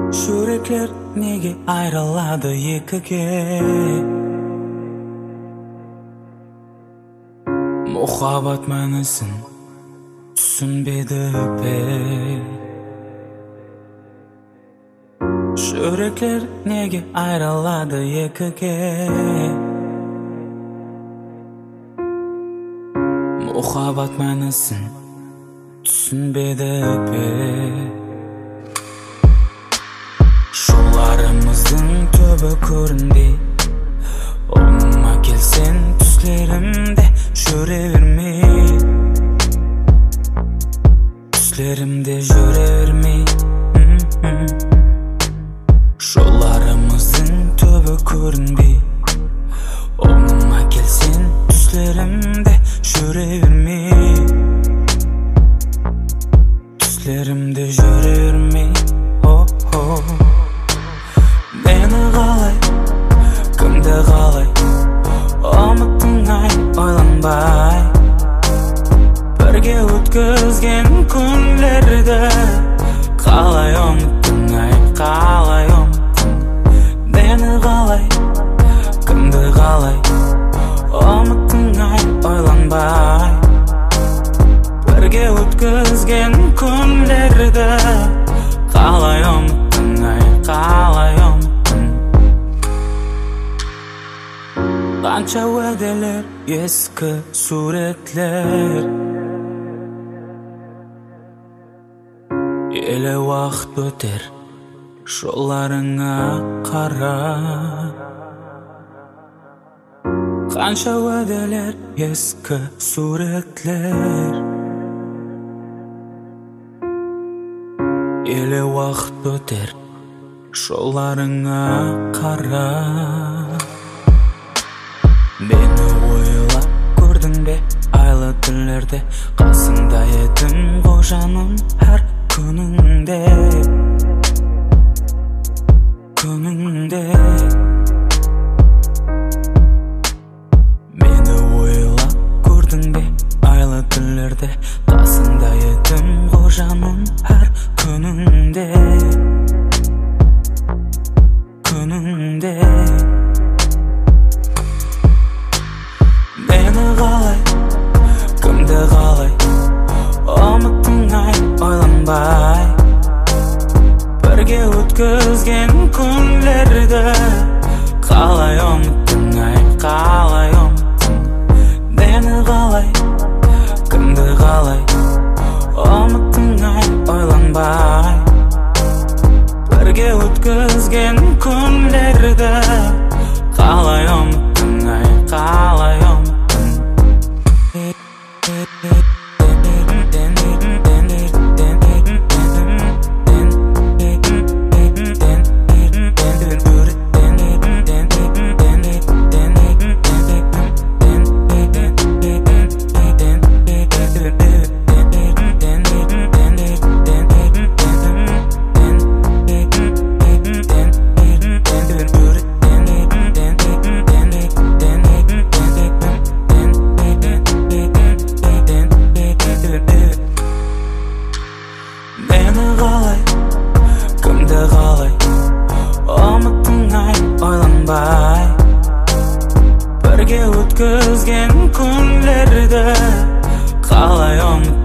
Жүректер неге айрылады екіге? Мұхаббат мәнісін түсінбеді бе? Жүректер неге айрылады екіге? Мұхаббат мәнісін түсінбеді бе? Жоларымыздың түбі көрінбей, оңыма келсең түслерімде жүре бермей, түслерімде жүре бермей. Жоларымыздың түбі көрінбей, оңыма келсең түслерімде жүре бермей, түслерімде жүре бермей. Мені қалай, кімді қалай ұмыттың ай, ойланбай. Бірге өткізген күндерді қалай ұмыттың ай, қалай ұмыттың. Мені қалай, кімді қалай ұмыттың ай, ойланбай. Бірге өткізген күндерді қалай ұмыттың ай, қалай ұмыттың. Қанша уәделер, ескі суретлер, елі уақыт өтер, жоларыңа қара. Қанша уәделер, ескі суретлер, елі уақыт өтер, жоларыңа қара. Мені ойлап көрдің бе айлы түнлерде, қасыңда едім ғой жаным әр күніңде, күніңде. Мені ойлап көрдің бе айлы түнлерде, қасыңда едім ғой жаным әр күніңде, күніңде. Мені қалай, кімді қалай ұмыттың ай, ойланбай. Бірге өткізген күндерді қалай ұмыттың ай, қалай ұмыттың. Мені қалай, кімді қалай ұмыттың ай, ойланбай. Бірге өткізген күндерді қалай ұмыттың ай, қалай ұмыттың. Мені қалай, кімді қалай ұмыттың ай, ойланбай. Бірге өткізген күндерді қалай ұмыттың.